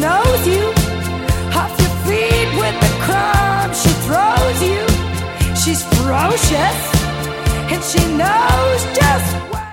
sews you off your feet with the crumbs she throws you. She's ferocious and she knows just what